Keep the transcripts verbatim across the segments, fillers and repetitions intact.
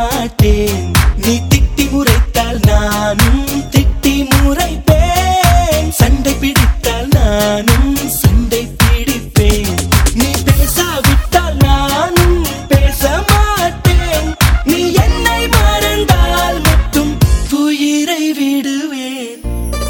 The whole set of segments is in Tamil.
மாட்டேன். நீ திட்டி முறைத்தால் நானும் திட்டி முறைப்பேன். சண்டை பிடித்தால் நானும் சண்டை பிடிப்பேன். நீ பேசாவிட்டால் நானும் பேச மாட்டேன். நீ என்னை மறந்தால் மட்டும் உயிரை விடுவேன்.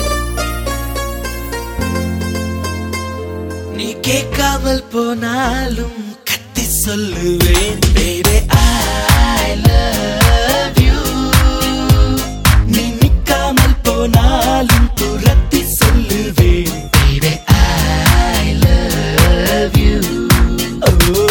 நீ கேட்காமல் போனாலும் கத்தி சொல்லுவேன். Baby I love you. நீ நிக்காமல் போனாலும் துரத்தி சொல்லுவேன். Baby I love you. Oh.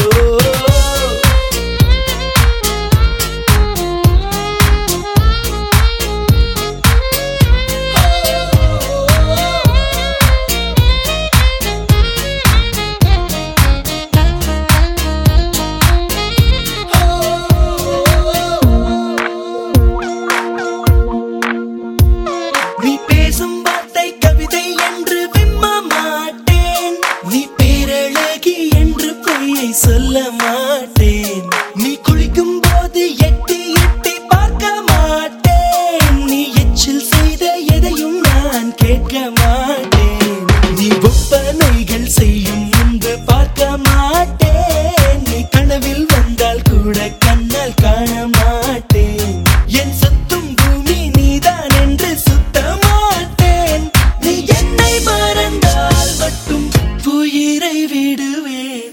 நீ பேசும் வார்த்தை கவிதை என்று விம்ம மாட்டேன். நீ பேரழகி என்று பொய்யை சொல்ல மாட்டேன். நீ குளிக்கும் போது எட்டி எட்டி பார்க்க மாட்டேன். நீ எச்சில் செய்த எதையும் நான் கேட்க மாட்டேன். நீ ஒப்பனைகள் செய்யும் முன்பு பார்க்க மாட்டேன். நீ கனவில் வந்தால் கூட கண்ணால் காண மாட்டேன். என் சொத்தும் பூமி நீதான் என்று சுத்த மாட்டேன். நீ என்னை மறந்தால் மட்டும் உயிரை விடுவேன்.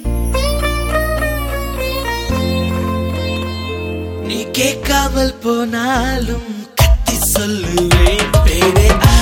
நீ கேட்காமல் போனாலும் கத்தி சொல்லுவேன். Baby